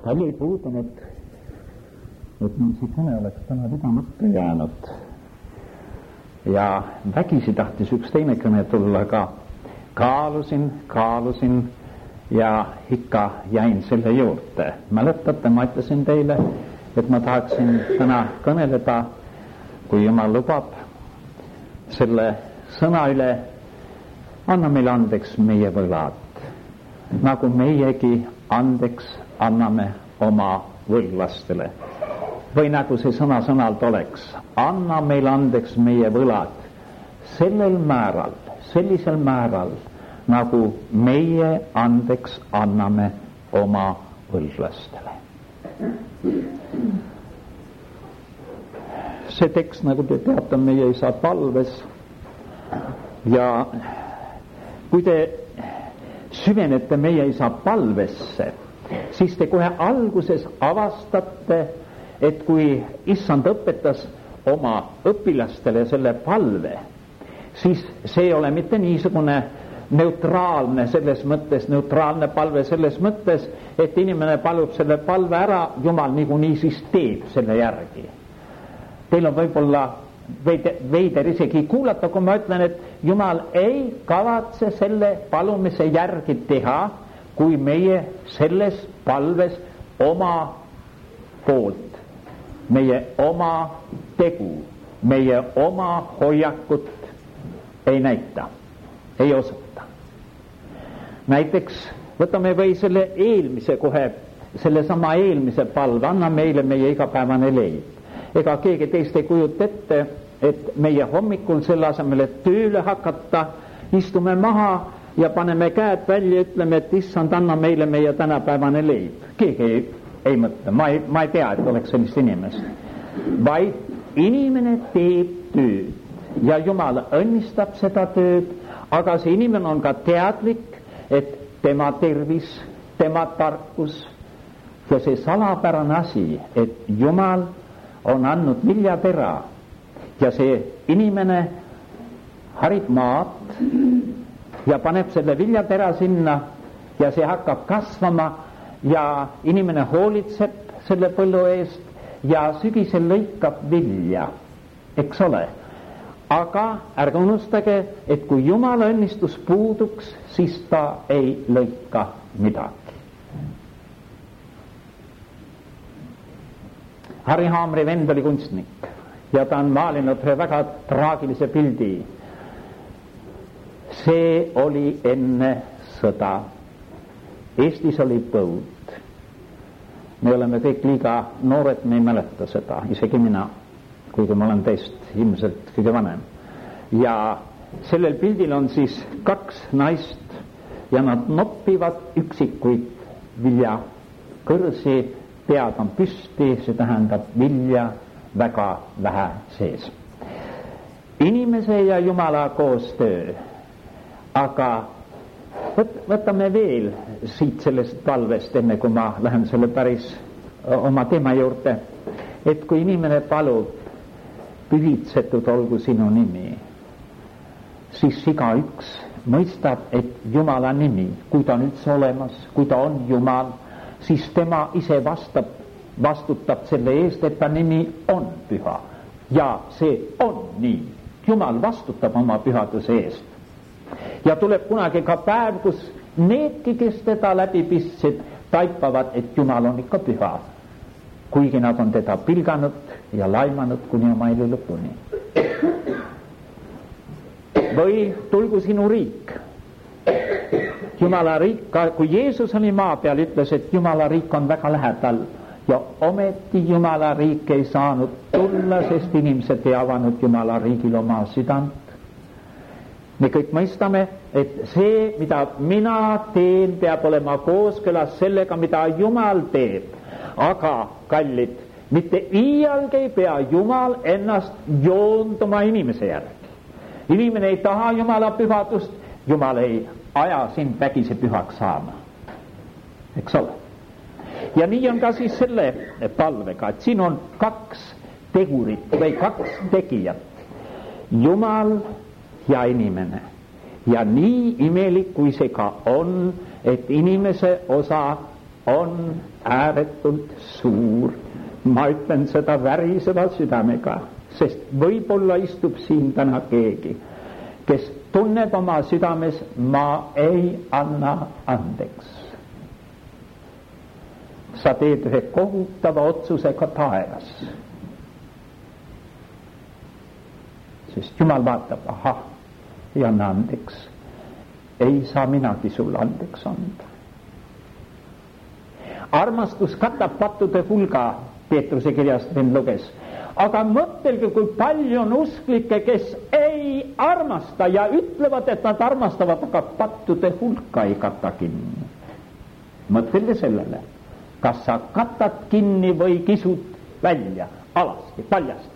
palju ei puudunud, et mul see kõne oleks täna pidamata jäänud. Ja vägisi tahtis üks teine kõne tulla, aga kaalusin ja ikka jäin selle juurde. Mäletate, ma ütlesin teile, et ma tahaksin täna kõneleda, kui Jumal lubab, selle sõna üle: anna meile andeks meie võlad, nagu meiegi andeks anname oma võlglastele. Või nagu see sõna-sõnalt oleks: anna meile andeks meie võlad sellisel määral, nagu meie andeks anname oma võlglastele. See tekst, nagu te teate, on meie isa palves, ja kui te süvenete meie isa palvesse, siis te kohe alguses avastate, et kui issand õpetas oma õpilastele selle palve, siis see ei ole mitte niisugune neutraalne palve selles mõttes, et inimene palub selle palve ära, Jumal niikuinii siis teeb selle järgi. Teil on võib-olla veider isegi kuulata, kui ma ütlen, et Jumal ei kavatse selle palumise järgi teha, kui meie selles palves oma poolt, meie oma tegu, meie oma hoiakut ei näita, ei osata. Näiteks võtame või selle sellesama eelmise palve: anna meile meie igapäevane leib. Ega keegi teist ei kujuta ette, et meie hommikul selle asemel, et tööle hakata, istume maha ja paneme käed välja, ütleme, et issand, anna meile meie tänapäevane leib. Keegi ei mõtle, ma ei tea, et oleks sellist inimest. Vaid inimene teeb tööd ja Jumal õnnistab seda tööd, aga see inimene on ka teadlik, et tema tervis, tema tarkus ja see salapärane asi, et Jumal on andnud viljatera ja see inimene harib maad ja paneb selle viljatera sinna ja see hakkab kasvama ja inimene hoolitseb selle põllu eest ja sügisel lõikab vilja, eks ole. Aga ärge unustage, et kui Jumala õnnistus puuduks, siis ta ei lõika midagi. Harry Haamri vend oli kunstnik ja ta on maalinud ühe väga traagilise pildi. See oli enne sõda. Eestis oli põud. Me oleme kõik liiga noored, me ei mäleta seda, isegi mina, kuigi ma olen teist ilmselt kõige vanem. Ja sellel pildil on siis 2 naist ja nad noppivad üksikuid viljakõrsi, pead on püsti, see tähendab vilja väga vähe sees. Inimese ja Jumala koostöö. Aga võtame veel siit sellest palvest, enne kui ma lähen selle päris oma teema juurde, et kui inimene palub: pühitsetud olgu sinu nimi, siis igaüks mõistab, et Jumala nimi, kui ta on üldse olemas, kui ta on Jumal, siis tema ise vastutab selle eest, et ta nimi on püha. Ja see on nii. Jumal vastutab oma pühaduse eest. Ja tuleb kunagi ka päev, kus needki, kes teda läbi pistsid, taipavad, et Jumal on ikka püha, kuigi nad on teda pilganud ja laimanud kuni oma elu lõpuni. Või tulgu sinu riik. Jumala riik, kui Jeesus oli maa peal, ütles, et Jumala riik on väga lähedal, ja ometi Jumala riik ei saanud tulla, sest inimesed ei avanud Jumala riigil oma südant. Me kõik mõistame, et see, mida mina teen, peab olema kooskõlas sellega, mida Jumal teeb. Aga, kallid, mitte iialgi ei pea Jumal ennast joonduma inimese järgi. Inimene ei taha Jumala pühadust, Jumal ei aja sind vägisi pühaks saama. Eks ole? Ja nii on ka siis selle palvega, et siin on 2 tegurit või 2 tegijat. Jumal ja inimene. Ja nii imelik kui see ka on, et inimese osa on ääretult suur. Ma ütlen seda väriseva südamega, sest võib-olla istub siin täna keegi, kes tunneb oma südames, ma ei anna andeks. Sa teed ühe kohutava otsusega taevas. Sest Jumal vaatab, ahah, ei anna andeks. Ei saa minagi sulle andeks anda. Armastus katab pattude hulga, Peetruse kirjast veel luges. Aga mõtelge, kui palju on usklikke, kes ei armasta ja ütlevad, et nad armastavad, aga pattude hulka ei kata kinni. Mõtelge sellele, kas sa katad kinni või kisud välja, alasti, paljasta.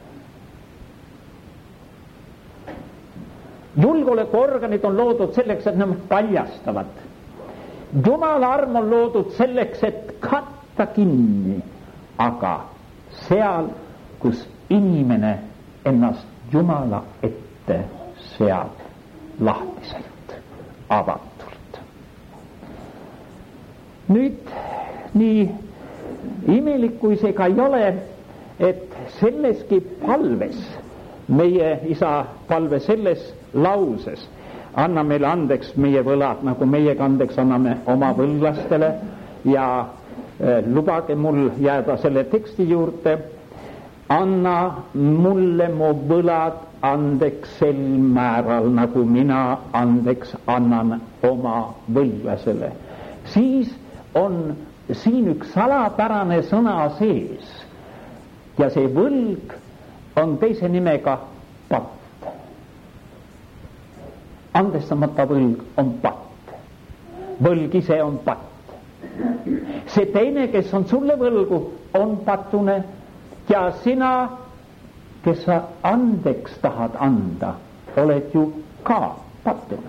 Julgeolekuorganid on loodud selleks, et nad paljastavad. Jumala arm on loodud selleks, et katta kinni, aga seal, kus inimene ennast Jumala ette seab lahtiselt, avatult. Nüüd nii imelik kui see ka ei ole, et selleski palves, meie isa palve selles lauses, anna meile andeks meie võlad, nagu meie andeks anname oma võlglastele ja lubage mul jääda selle teksti juurde, anna mulle mu võlad andeks sel määral, nagu mina andeks annan oma võlglasele. Siis on siin üks salapärane sõna sees ja see võlg on teise nimega patt. Andestamata võlg on patt. Võlg ise on patt. See teine, kes on sulle võlgu, on pattune ja sina, kes sa andeks tahad anda, oled ju ka pattune.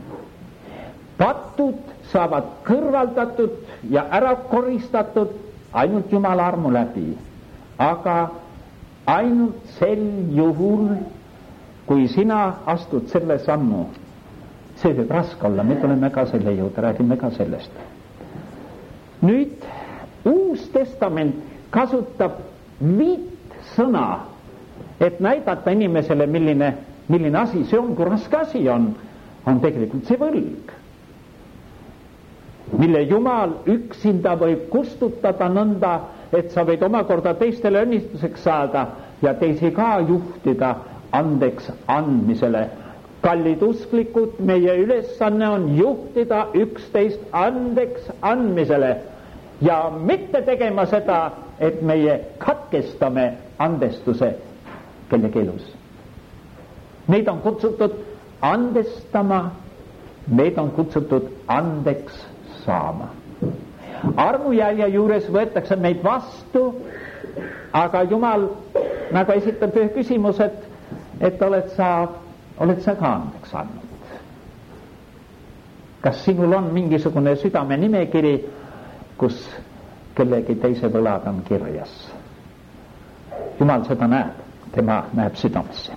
Patud saavad kõrvaldatud ja ära koristatud ainult Jumala armu läbi, aga ainult sel juhul, kui sina astud selle sammu. See võib raske olla, me tuleme ka selle juurde, räägime ka sellest. Nüüd Uus Testament kasutab 5 sõna, et näidata inimesele, milline asi see on, kui raske asi on tegelikult see võlg, mille Jumal üksinda võib kustutada nõnda, et sa võid omakorda teistele õnnistuseks saada ja teisi ka juhtida andeks andmisele. Kallid usklikud, meie ülesanne on juhtida üksteist andeks andmisele ja mitte tegema seda, et meie katkestame andestuse kellegi elus. Meid on kutsutud andestama, meid on kutsutud andeks saama. Armujälje juures võetakse meid vastu, aga Jumal nagu esitab ühe küsimuse, et oled sa ka andeks andnud? Kas sinul on mingisugune südame nimekiri, kus kellegi teise võlad on kirjas? Jumal seda näeb, tema näeb südamesse.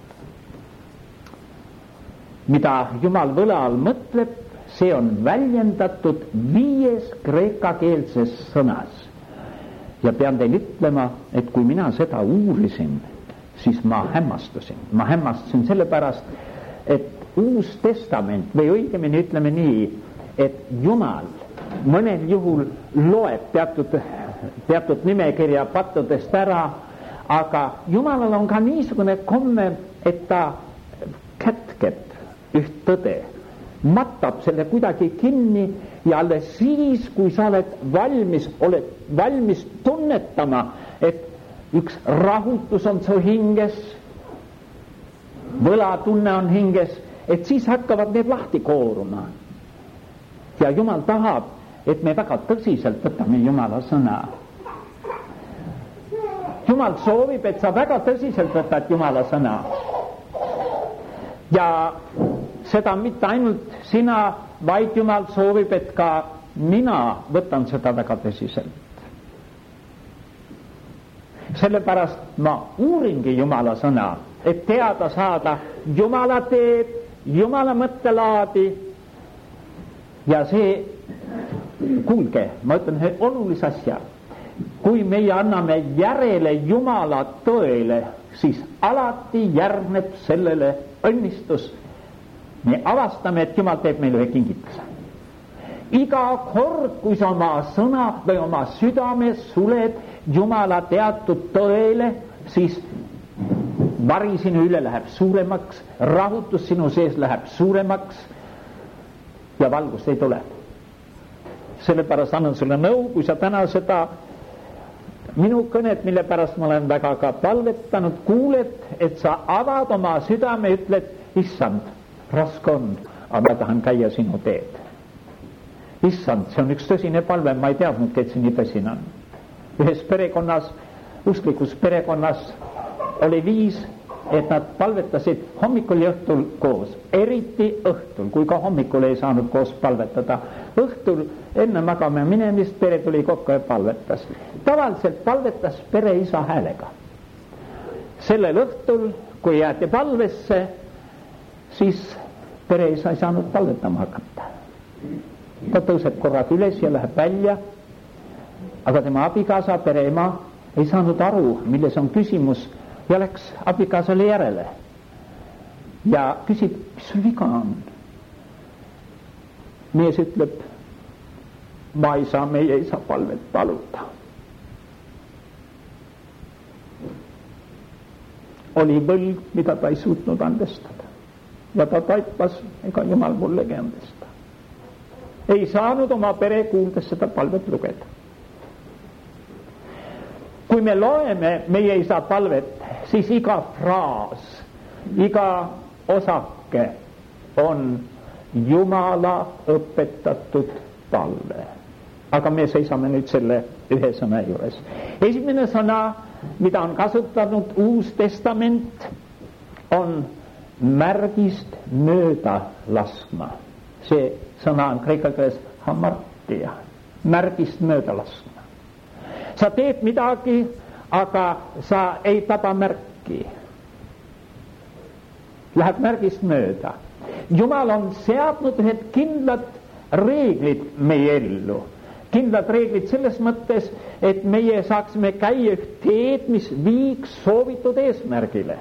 Mida Jumal võla all mõtleb, see on väljendatud 5 kreekakeelses sõnas. Ja pean teil ütlema, et kui mina seda uurisin, siis ma hämmastusin. Ma hämmastusin sellepärast, et Uus Testament, või õigemini ütleme nii, et Jumal mõnel juhul loeb teatud nimekirja pattudest ära, aga Jumalal on ka niisugune komme, et ta kätkeb üht tõde, matab selle kuidagi kinni ja alles siis, kui sa oled valmis tunnetama, et üks rahutus on su hinges, võlatunne on hinges, et siis hakkavad need lahti kooruma. Ja Jumal tahab, et me väga tõsiselt võtame Jumala sõna. Jumal soovib, et sa väga tõsiselt võtad Jumala sõna. Ja seda mitte ainult sina, vaid Jumal soovib, et ka mina võtan seda väga tõsiselt. Sellepärast ma uuringi Jumala sõna, et teada saada Jumala teed, Jumala mõttelaadi ja see kuulge, ma ütlen ühe olulise asja. Kui meie anname järele Jumala tõele, siis alati järgneb sellele õnnistus. Me avastame, et Jumal teeb meile ühe kingituse. Iga kord, kui sa oma sõna või oma südame suled Jumala teatud tõele, siis vari sinu üle läheb suuremaks, rahutus sinu sees läheb suuremaks ja valgust ei tule. Sellepärast annan sulle nõu, kui sa täna seda minu kõnet, mille pärast ma olen väga ka palvetanud, kuuled, et sa avad oma südame ja ütled, issand, raske on, aga ma tahan käia sinu teed. Issand, see on üks tõsine palve, ma ei teadnudki, et see nii tõsine on. Ühes perekonnas, usklikus perekonnas oli 5, et nad palvetasid hommikul ja õhtul koos, eriti õhtul, kui ka hommikul ei saanud koos palvetada. Õhtul enne magama minemist pere tuli kokku ja palvetas. Tavaliselt palvetas pere isa häälega. Sellel õhtul, kui jääti palvesse, siis pere isa ei saanud palvetama hakata. Ta tõuseb korraga üles ja läheb välja, aga tema abikaasa, pere ema ei saanud aru, milles on küsimus ja läks abikaasale järele ja küsib, mis sul viga on. Mees ütleb, ma ei saa meie isa palvet paluda. Oli võlg, mida ta ei suutnud andestada ja ta taipas, ega Jumal mullegi andestada. Ei saanud oma pere kuuldes seda palvet lugeda. Kui me loeme meie isa palvet, siis iga fraas, iga osake on Jumala õpetatud palve. Aga me seisame nüüd selle ühe sõna juures. Esimene sõna, mida on kasutanud Uus Testament, on märgist mööda laskma. See sõna on kreeka keeles hamartia, märgist mööda laskma. Sa teed midagi, aga sa ei taba märki. Läheb märgist mööda. Jumal on seadnud ühed kindlad reeglid meie ellu. Kindlad reeglid selles mõttes, et meie saaksime käia üht teed, mis viiks soovitud eesmärgile.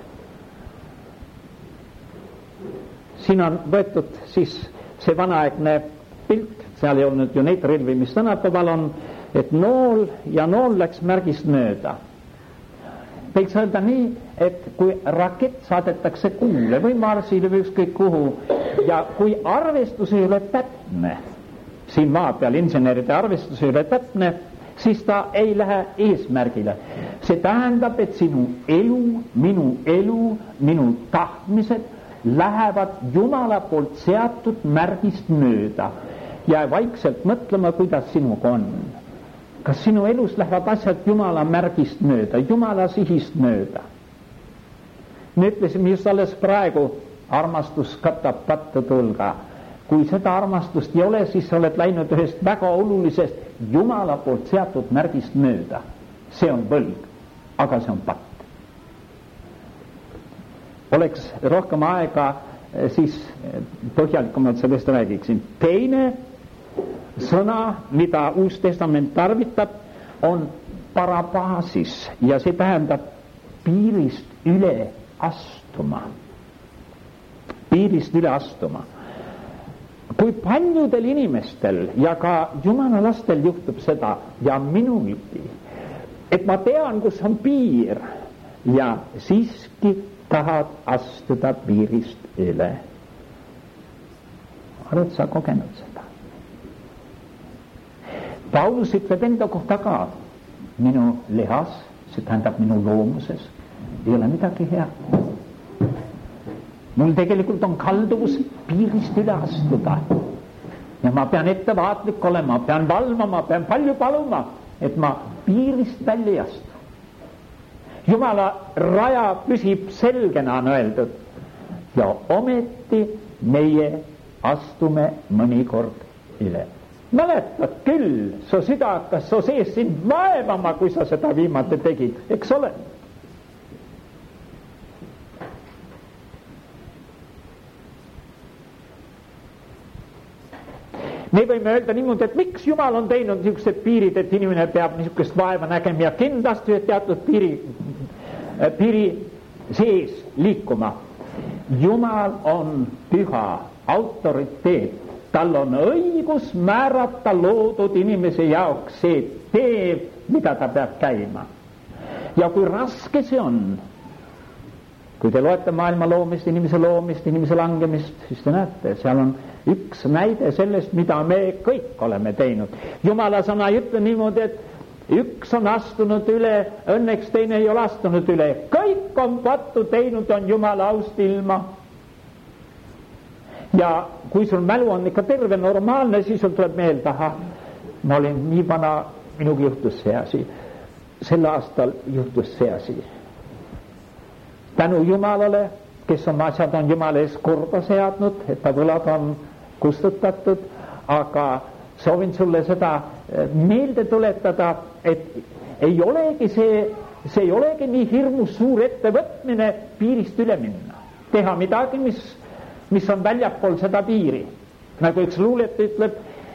Siin on võetud siis see vanaaegne pilt, seal ei olnud ju neid relvi, mis tänapäeval on, et nool ja nool läks märgist mööda. Võiks öelda nii, et kui rakett saadetakse kuule või marsile või ükskõik kuhu ja kui arvestus ei ole täpne, siin maa peal inseneride arvestus ei ole täpne, siis ta ei lähe eesmärgile. See tähendab, et sinu elu, minu tahtmised lähevad Jumala poolt seatud märgist mööda ja vaikselt mõtlema, kuidas sinuga on. Kas sinu elus lähevad asjad Jumala märgist mööda, Jumala sihist mööda? Me ütlesime just alles praegu, armastus katab pattu tulga. Kui seda armastust ei ole, siis sa oled läinud ühest väga olulisest Jumala poolt seatud märgist mööda. See on võlg, aga see on patt. Oleks rohkem aega, siis põhjalikumalt sellest räägiksin. Teine sõna, mida Uus Testament tarvitab, on parabasis ja see tähendab piirist üle astuma. Piirist üle astuma. Kui paljudel inimestel ja ka Jumala lastel juhtub seda ja minulgi, et ma tean, kus on piir ja siiski tahad astuda piirist üle. Oled sa kogenud seda? Paulus ütleb enda kohta ka, minu lihas, see tähendab minu loomuses, ei ole midagi hea. Mul tegelikult on kalduvus piirist üle astuda ja ma pean ettevaatlik olema, pean valvama, pean palju paluma, et ma piirist välja ei astu. Jumala raja püsib selgena, on öeldud, ja ometi meie astume mõnikord üle. Mäletad küll, su süda hakkas su sees sind vaevama, kui sa seda viimati tegid, eks ole? me võime öelda niimoodi, et miks Jumal on teinud niisugused piirid, et inimene peab niisugust vaeva nägema ja kindlasti teatud piiri sees liikuma. Jumal on püha autoriteet, tal on õigus määrata loodud inimese jaoks see tee, mida ta peab käima. Ja kui raske see on, kui te loete maailma loomist, inimese langemist, siis te näete, seal on üks näide sellest, mida me kõik oleme teinud. Jumala sõna ei ütle niimoodi, et üks on astunud üle, õnneks teine ei ole astunud üle. Kõik on pattu teinud, on Jumala aust ilma. Ja kui sul mälu on ikka terve normaalne, siis sul tuleb meelde, aha, ma olin nii vana, minugi juhtus see asi. Sel aastal juhtus see asi. Tänu Jumalale, kes on asjad on Jumala ees korda seadnud, et ta võlad on kustutatud, aga soovin sulle seda meelde tuletada, et ei olegi see ei olegi nii hirmus suur ettevõtmine piirist üle minna. Teha midagi, mis on väljapool seda piiri. Nagu üks luuletaja ütleb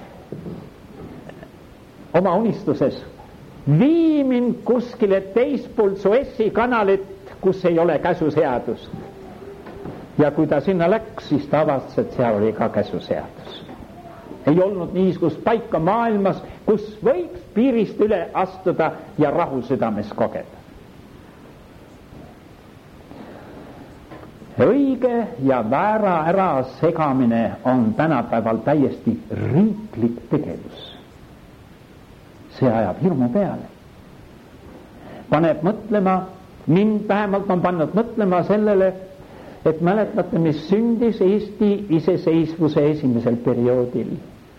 oma unistuses, vii mind kuskile teispool Suessi kanalit, kus ei ole käsuseadust. Ja kui ta sinna läks, siis ta avastas, et seal oli ka käsuseadus. Ei olnud niisugust paika maailmas, kus võiks piirist üle astuda ja rahu südames kogeda. Õige ja väära ära segamine on tänapäeval täiesti riiklik tegevus. See ajab hirmu peale. Paneb mõtlema, mind vähemalt on pannud mõtlema sellele, et mäletate, mis sündis Eesti iseseisvuse esimesel perioodil,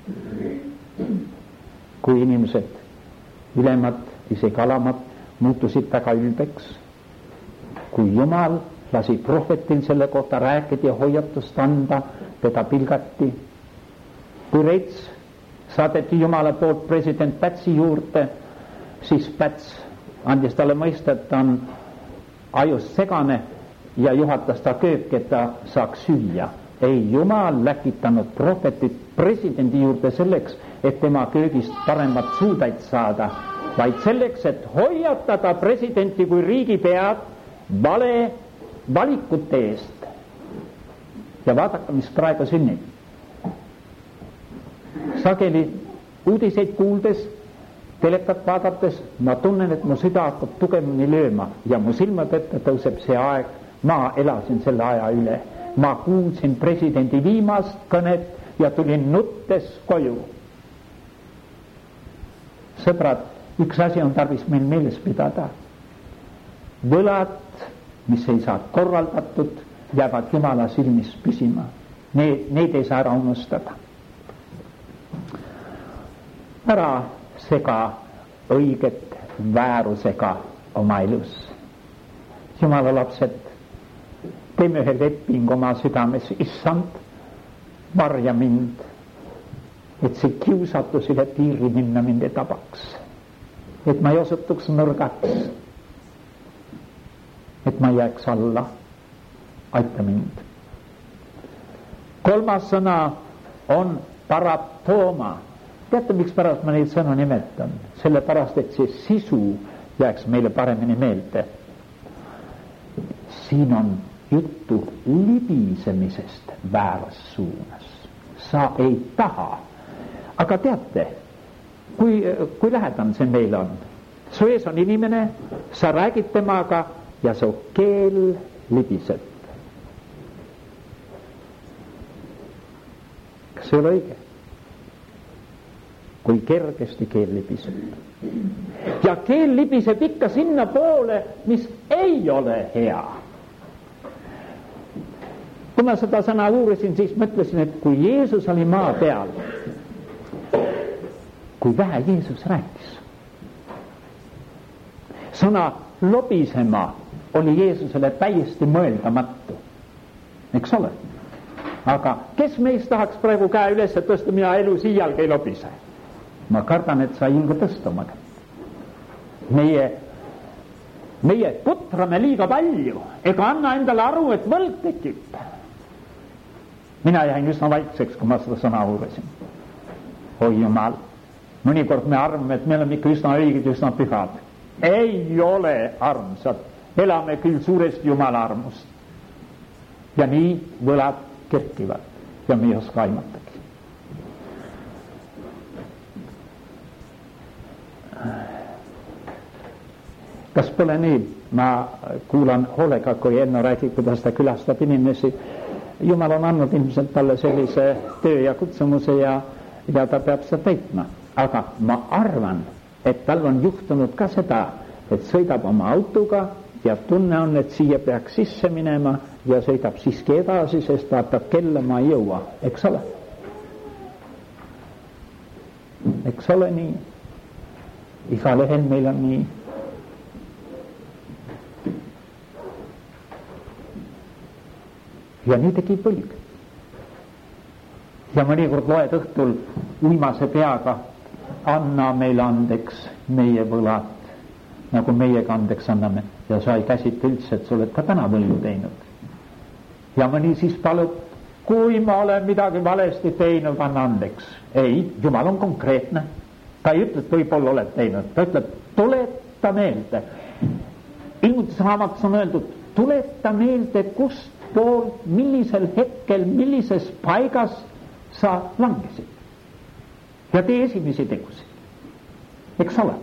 kui inimesed, ülemad, isegi alamad, muutusid väga ülbeks, kui Jumal lasi prohvetil selle kohta rääkida ja hoiatust anda, teda pilgati. Kui Reits saadeti Jumala poolt president Pätsi juurde, siis Päts andis talle mõista, et ta on ajust segane ja juhatas ta kööki, et ta saaks süüa. Ei, Jumal läkitanud prohvetit presidendi juurde selleks, et tema köögist paremat suudaid saada, vaid selleks, et hoiatada presidenti kui riigipead vale valikute eest. Ja vaadake, mis praegu sünnib. Sageli uudiseid kuuldes, telekat vaadates, ma tunnen, et mu süda hakkab tugevamini lööma ja mu silmad ette tõuseb see aeg. Ma elasin selle aja üle. Ma kuulsin presidendi viimast kõnet ja tulin nuttes koju. Sõbrad, üks asi on tarvis meil meeles pidada. Võlad, mis ei saa korraldatud, jäävad Jumala silmis püsima. Neid ei saa ära unustada. Ära sega õiget väärusega oma elus. Jumala lapsed, teeme ühe lepingu oma südames, issand, varja mind, et see kiusatus üle piiri minna mind ei tabaks, et ma ei osutuks nõrgaks, et ma jääks alla, aita mind. Kolmas sõna on paraptooma. Teate, miks pärast ma neid sõnu nimetan? Sellepärast, et see sisu jääks meile paremini meelde. Siin on juttu libisemisest vääras suunas. Sa ei taha. Aga teate, kui lähedane see meil on? Su ees on inimene, sa räägid temaga ja su keel libiseb. Kas see ole õige? Kui kergesti keel libiseb. Ja keel libiseb ikka sinna poole, mis ei ole hea. Kui ma seda sõna uurisin, siis mõtlesin, et kui Jeesus oli maa peal, kui vähe Jeesus rääkis. Sõna lobisema oli Jeesusele täiesti mõeldamatu. Eks ole? Aga kes meist tahaks praegu käe üles tõsta, mina elu siialgi ei lobise? Ma kardan, et sa ei julge tõsta omaga. Meie putrame liiga palju, ega anna endale aru, et võlg tekib. Mina jäin üsna vaikseks, kui ma seda sõna uurisin. oi Jumal, mõnikord me arvame, et me oleme ikka üsna õiged, üsna pühad. Ei ole, armsad, elame küll suuresti Jumala armust. Ja nii võlad kerkivad ja me ei oska aimatagi. Kas pole nii? Ma kuulan hoolega, kui Enno räägib, kuidas ta külastab inimesi. Jumal on andnud ilmselt talle sellise töö ja kutsumuse ja ta peab seda täitma. Aga ma arvan, et tal on juhtunud ka seda, et sõidab oma autoga ja tunne on, et siia peaks sisse minema ja sõidab siiski edasi, sest vaatab kella, ma ei jõua. Eks ole? Eks ole nii? Iga lehel meil on nii. Ja nii tegi põlg. Ja mõnikord loed õhtul uimase peaga, anna meil andeks meie võlad, nagu meiega andeks anname. Ja sa ei käsita üldse, et sa oled ka täna võlgu teinud. Ja mõni siis palub, kui ma olen midagi valesti teinud, anna andeks. Ei, Jumal on konkreetne. Ta ei ütle, et võib-olla oled teinud. Ta ütleb, tuleta meelde. Ilmutusraamatus on öeldud, tuleta meelde, kust pool, millisel hetkel, millises paigas sa langesid. Ja tee esimesi tegusid. Eks ole?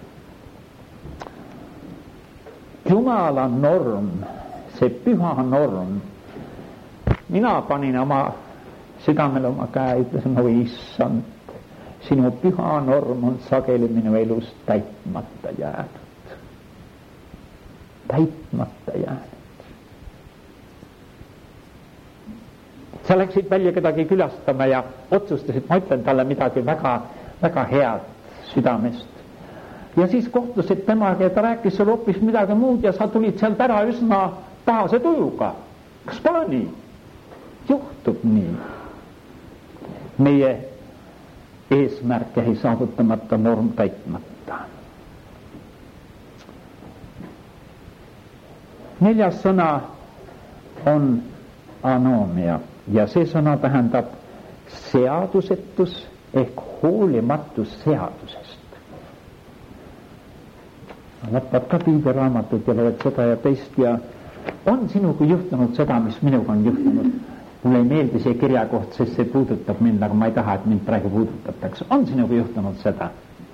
Jumala norm, see püha norm. Mina panin oma südamele oma käe, ütlesin, oi issand, sinu püha norm on sageli minu elus täitmata jäänud. Täitmata jäänud. Sa läksid välja kedagi külastama ja otsustasid, ma ütlen talle midagi väga, väga head südamest. Ja siis kohtusid temaga ja ta rääkis sulle hoopis midagi muud ja sa tulid sealt ära üsna pahase tujuga. Kas pole nii? Juhtub nii. Meie eesmärk jäi saavutamata, norm täitmata. 4. sõna on anoomia. Ja see sõna tähendab seadusetus ehk hoolimatus seadusest. Lõpad ka piibelraamatut ja loed seda ja teist ja on sinuga juhtunud seda, mis minuga on juhtunud. Mulle ei meeldi see kirjakoht, sest see puudutab mind, aga ma ei taha, et mind praegu puudutatakse. On sinuga juhtunud seda?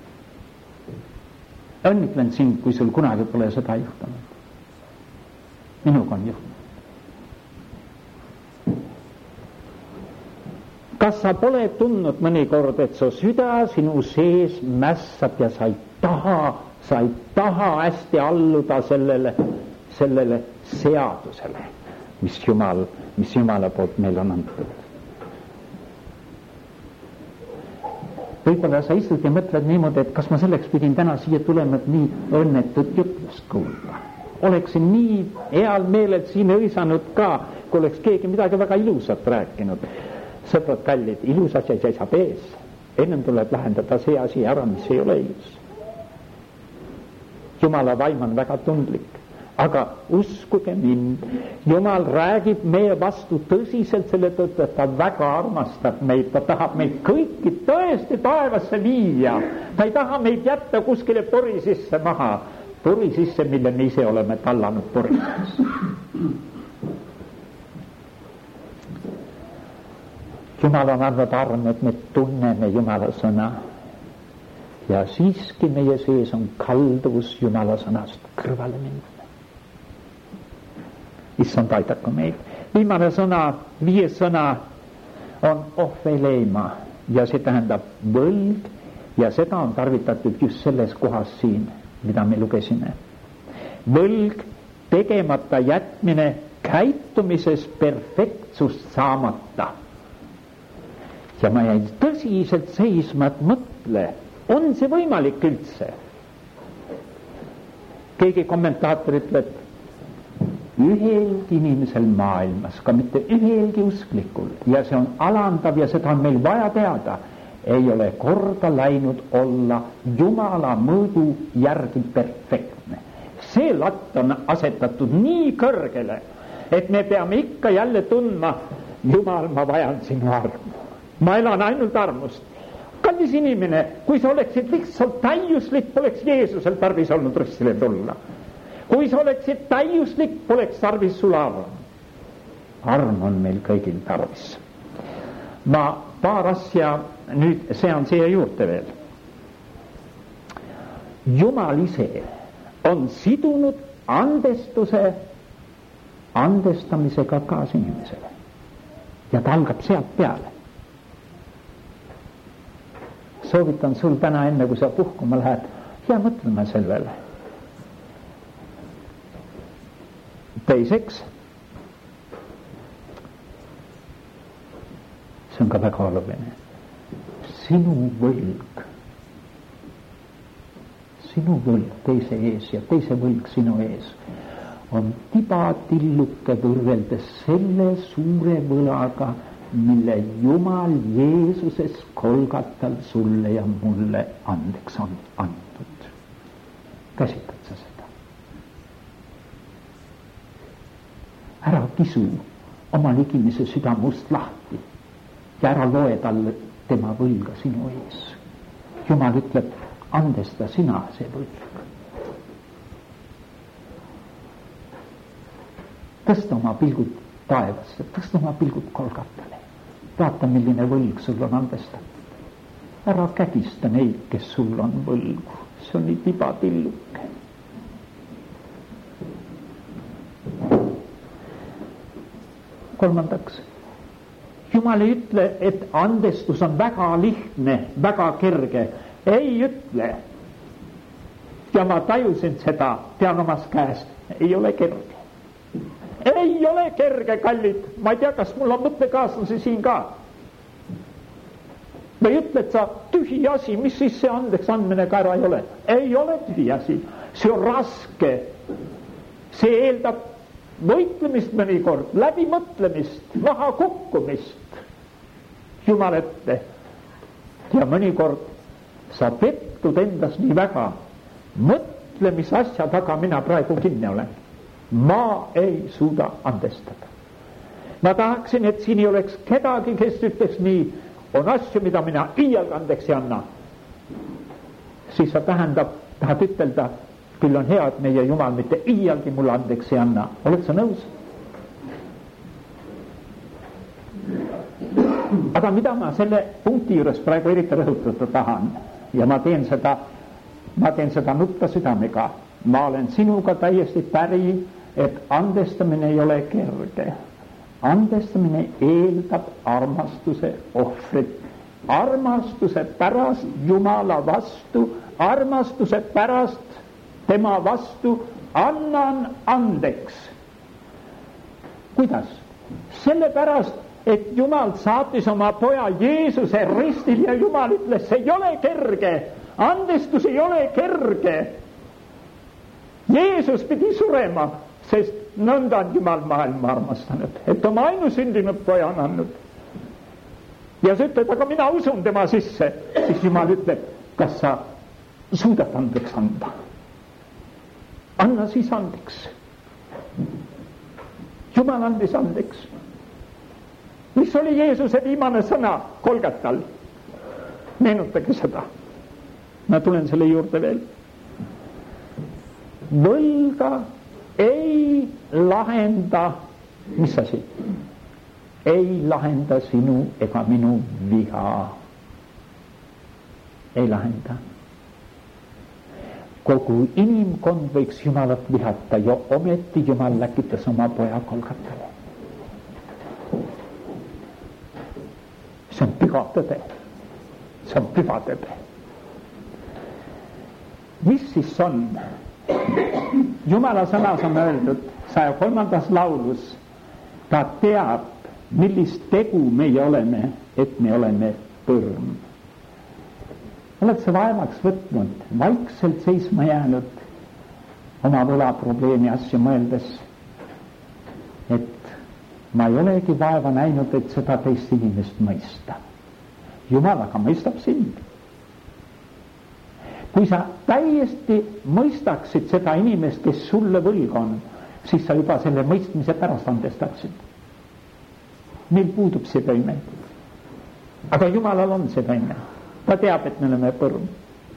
Õnnitlen sind, kui sul kunagi pole seda juhtunud. Minuga on juhtunud. Kas sa pole tundnud mõnikord, et su süda sinu sees mässab ja sa ei taha hästi alluda sellele seadusele, mis Jumala poolt meil on antud. Võib-olla sa istud ja mõtled niimoodi, et kas ma selleks pidin täna siia tulema, et nii õnnetut jutlust kuulda. Oleksin nii heal meelel siin õisanud ka, kui oleks keegi midagi väga ilusat rääkinud. Sõbrad kallid, ilus asja seisab ees. Ennem tuleb lahendada see asi ära, mis ei ole ilus. Jumala vaim on väga tundlik. Aga uskuge mind, Jumal räägib meie vastu tõsiselt selle tõttu, et ta väga armastab meid. Ta tahab meid kõiki tõesti taevasse viia. Ta ei taha meid jätta kuskile pori sisse maha. Pori sisse, mille me ise oleme tallanud poriks. Jumal on andnud armu, et me tunneme Jumala sõna ja siiski meie sees on kalduvus Jumala sõnast kõrvale minna. Issand, aidaku meid. Viimane sõna, 5. sõna on ohveleima ja see tähendab võlg ja seda on tarvitatud just selles kohas siin, mida me lugesime. Võlg, tegemata jätmine, käitumises perfektsust saamata. Ja ma jäin tõsiselt seisma, et mõtle, on see võimalik üldse? Keegi kommentaator ütleb, ühelgi inimesel maailmas, ka mitte ühelgi usklikul, ja see on alandav ja seda on meil vaja teada, ei ole korda läinud olla Jumala mõõdu järgi perfektne. See latt on asetatud nii kõrgele, et me peame ikka jälle tundma, Jumal, ma vajan sinu armu. Ma elan ainult armust. kallis inimene, kui sa oleksid lihtsalt täiuslik, poleks Jeesusel tarvis olnud ristile tulla. Kui sa oleksid täiuslik, poleks tarvis sul arm. Arm on meil kõigil tarvis. Ma paar asja nüüd sean siia juurde veel. Jumal ise on sidunud andestamisega kaasinimesele. Ja ta algab sealt peale. Soovitan sul täna enne, kui sa puhkuma lähed, ja mõtleme sellele. Teiseks, see on ka väga oluline, sinu võlg teise ees ja teise võlg sinu ees on tibatilluke võrreldes selle suure võlaga, mille Jumal Jeesuses Kolgatal sulle ja mulle andeks on andnud. Käsitad sa seda? Ära kisu oma ligimise südamust lahti ja ära loe talle tema võlga sinu ees. Jumal ütleb, andesta sina see võlg. Tõsta oma pilgud taevasse, tõsta oma pilgud Kolgatale. Vaata, milline võlg sul on andestatud. Ära kägista neid, kes sul on võlgu. See on nii tibatilluke. Kolmandaks, Jumal ei ütle, et andestus on väga lihtne, väga kerge. Ei ütle. Ja ma tajusin seda, tean omast käest, ei ole kerge. Ei ole kerge, kallid. Ma ei tea, kas mul on mõttekaaslasi siin ka. Või ütled sa, tühi asi, mis siis see andeks andmine ka ära ei ole? Ei ole tühi asi. See on raske. See eeldab võitlemist mõnikord, läbimõtlemist, maha kukkumist Jumal ette. Ja mõnikord sa pettud endas nii väga. Mõtle, mis asja taga mina praegu kinni olen. Ma ei suuda andestada. Ma tahaksin, et siin ei oleks kedagi, kes ütleks nii, on asju, mida mina iial andeks ei anna. Siis sa tahad ütelda, küll on hea, et meie Jumal mitte iialgi mulle andeks ei anna. Oled sa nõus? Aga mida ma selle punkti juures praegu eriti rõhutada tahan ja ma teen seda nutta südamega. Ma olen sinuga täiesti päri, et andestamine ei ole kerge. Andestamine eeldab armastuse ohvrit. Armastuse pärast Jumala vastu, armastuse pärast tema vastu annan andeks. Kuidas? Sellepärast, et Jumal saatis oma poja Jeesuse ristil ja Jumal ütles, see ei ole kerge. Andestus ei ole kerge. Jeesus pidi surema, sest nõnda on Jumal maailma armastanud, et oma ainusündinud poja on andnud. Ja sa ütled, aga mina usun tema sisse. Siis Jumal ütleb, kas sa suudad andeks anda? Anna siis andeks. Jumal andis andeks. Mis oli Jeesuse viimane sõna Kolgatal? Meenutage seda. Ma tulen selle juurde veel. Võlga ei lahenda, mis asi? Ei lahenda sinu ega minu viha. Ei lahenda. Kogu inimkond võiks Jumalat vihata ja ometi Jumal läkitas oma poja Kolgatale. See on püha tõde. See on püha tõde. Mis siis on? Jumala sõnas on öeldud 103. laulus, ta teab, millist tegu meie oleme, et me oleme põrm. Oled sa vaevaks võtnud, vaikselt seisma jäänud oma võlaprobleemi asju mõeldes, et ma ei olegi vaeva näinud, et seda teist inimest mõista. Jumal aga mõistab sind. Kui sa täiesti mõistaksid seda inimest, kes sulle võlg on, siis sa juba selle mõistmise pärast andestaksid. Meil puudub see võime. Aga Jumalal on see võime. ta teab, et me oleme põrm.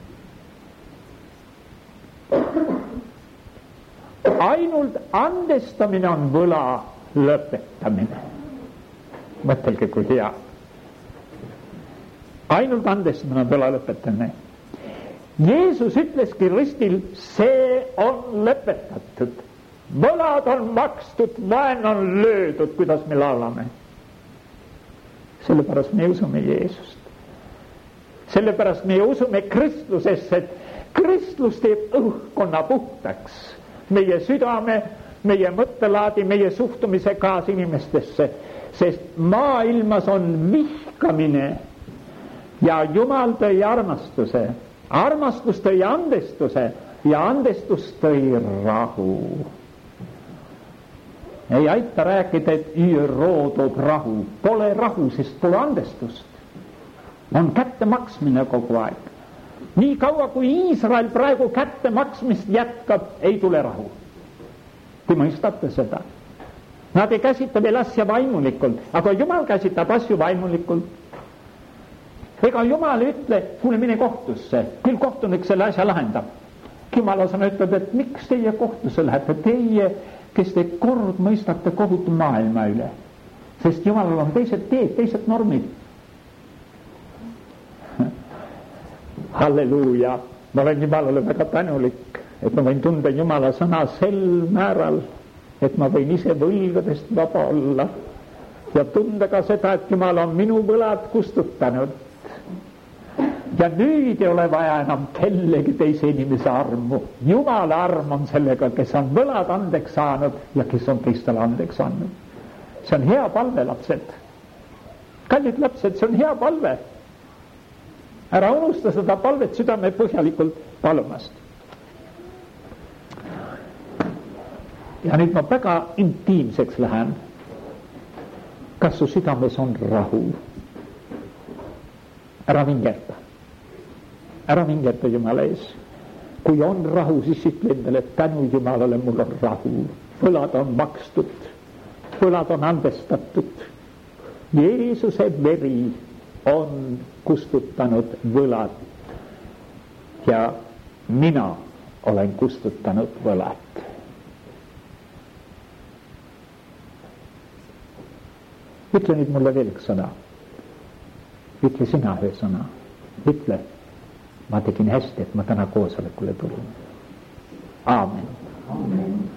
Ainult andestamine on võla lõpetamine. Mõtelge, kui hea. Ainult andestamine on võla lõpetamine. Jeesus ütleski ristil, see on lõpetatud. Võlad on makstud, vaen on löödud, kuidas me laulame. Sellepärast me usume Jeesust. Sellepärast me usume Kristlusesse, et Kristus teeb õhkkonna puhtaks. Meie südame, meie mõttelaadi, meie suhtumise kaasinimestesse, sest maailmas on vihkamine ja Jumal tõi armastuse. Armastus tõi andestuse ja andestus tõi rahu. Ei aita rääkida, et ÜRO toob rahu. Pole rahu, sest pole andestust. On kätte maksmine kogu aeg. Nii kaua, kui Iisrael praegu kätte maksmist jätkab, ei tule rahu. Kui mõistate seda. Nad ei käsita veel asja vaimulikult, aga Jumal käsitab asju vaimulikult. Ega Jumal ütle, kuule, mine kohtusse, küll kohtunik selle asja lahendab. Jumalasana ütleb, et miks teie kohtusse lähete, teie, kes te kord mõistate kohutu maailma üle. Sest Jumalal on teised teed, teised normid. Halleluuja, ma olen Jumalale väga tänulik, et ma võin tunda Jumala sõna sel määral, et ma võin ise võlgadest vaba olla ja tunda ka seda, et Jumal on minu võlad kustutanud. Ja nüüd ei ole vaja enam kellegi teise inimese armu. Jumala arm on sellega, kes on võlad andeks saanud ja kes on teistele andeks andnud. See on hea palve, lapsed. Kallid lapsed, see on hea palve. Ära unusta seda palvet südame põhjalikult palumast. Ja nüüd ma väga intiimseks lähen. Kas su südames on rahu? Ära vingerda. Ära vingerda Jumala ees. Kui on rahu, siis ütle endale, et tänu Jumalale mul on rahu. Võlad on makstud. Võlad on andestatud. Jeesuse veri on kustutanud võlad. Ja mina olen kustutanud võlad. Ütle nüüd mulle veel üks sõna. Ütle sina ühe sõna. Ütle, ma tegin hästi, et ma täna koosolekule tulin. Aamen. Amen.